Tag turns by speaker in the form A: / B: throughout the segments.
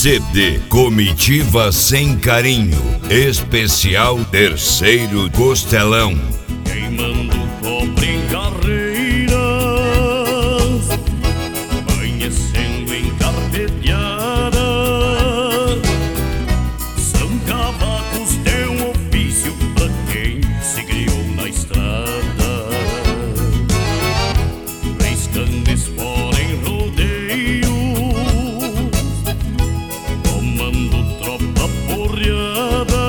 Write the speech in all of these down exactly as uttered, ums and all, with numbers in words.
A: C D Comitiva Sem Carinho, especial Terceiro Costelão.
B: Queimando cobre em carreiras, amanhecendo em carpeteada. São cavacos de um ofício pra quem se criou na estrada, riscando espora em rodeios, tomando tropa porreada.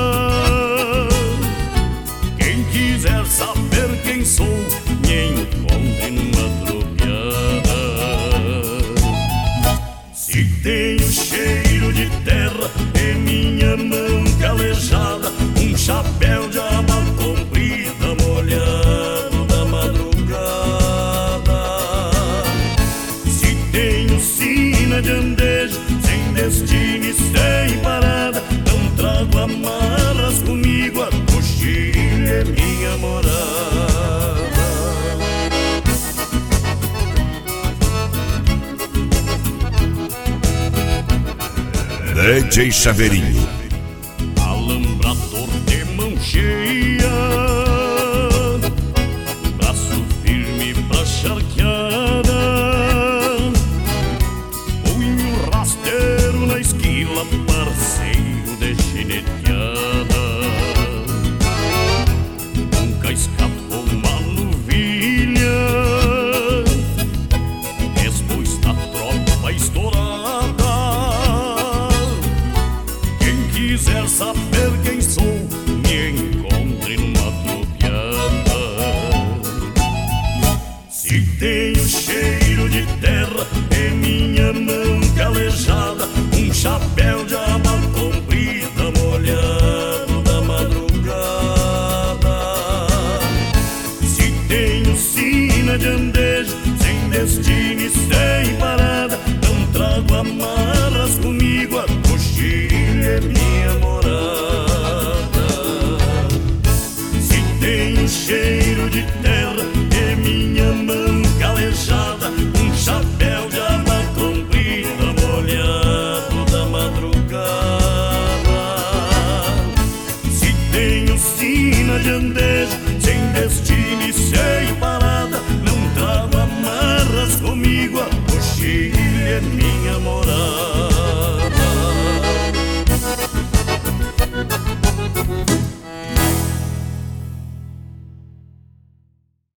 B: Quem quiser saber quem sou, me encontre numa tropiada. Se tenho cheiro de terra e minha mão calejada, um chapéu de aba comprida molhado da madrugada. Se tenho sina de andejo, sem destino e sem parada, não trago amarras comigo, a coxilha é minha morada.
A: D J Chaveirinho.
B: Alambrador de mão cheia, braço firme pra charqueada, punho rasteiro na esquila, parceiro de chineteada. Nunca escapou uma novilha, depois da tropa estourada. Quem quiser saber quem sou, me encontre numa tropiada. Se tenho cheiro de terra e minha mão calejada, um chapéu de aba comprida molhado da madrugada. Se tenho sina de andejo, sem destino e sem parada, não trago amarras comigo, a coxilha é minha morada. Se tenho cheiro de terra e minha mão calejada, um chapéu de aba comprida molhado da madrugada. Se tenho sina de andejo, sem destino e sem parada, não trago amarras comigo, a